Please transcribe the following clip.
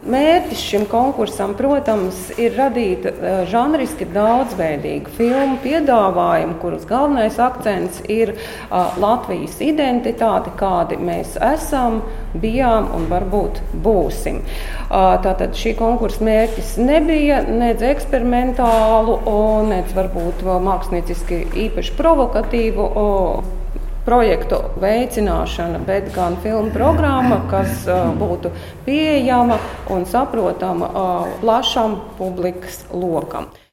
Mērķis šim konkursam, protams, ir radīt žanriski daudzveidīgu filmu piedāvājumu, kuras galvenais akcents ir Latvijas identitāte, kādi mēs esam, bijām un varbūt būsim. Tātad šī konkursa mērķis nebija nec eksperimentālu, nec varbūt mākslinieciski īpaši provokatīvu projektu veicināšana, bet gan filmu programma, kas būtu pieejama un saprotama plašam publikas lokam.